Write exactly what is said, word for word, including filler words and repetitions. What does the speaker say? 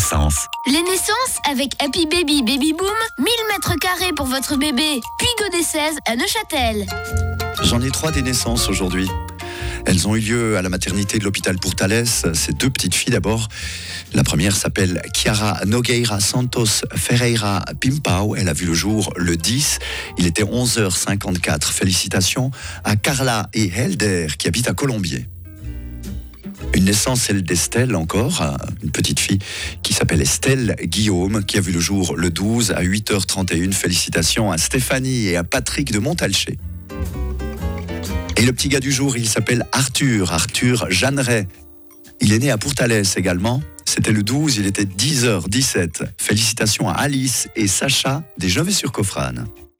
naissances. Les naissances avec Happy Baby Baby Boom, mille mètres carrés pour votre bébé. Puy des seize à Neuchâtel. J'en ai trois des naissances aujourd'hui. Elles ont eu lieu à la maternité de l'hôpital Portales. C'est deux petites filles d'abord. La première s'appelle Chiara Nogueira Santos Ferreira Pimpao. Elle a vu le jour le dix. Il était onze heures cinquante-quatre. Félicitations à Carla et Helder qui habitent à Colombier. Une naissance, celle d'Estelle encore, une petite fille qui s'appelle Estelle Guillaume, qui a vu le jour le douze à huit heures trente et une. Félicitations à Stéphanie et à Patrick de Montalcher. Et le petit gars du jour, il s'appelle Arthur, Arthur Jeanneret. Il est né à Portales également. C'était le douze, il était dix heures dix-sept. Félicitations à Alice et Sacha des Jeuves-sur-Coffrane.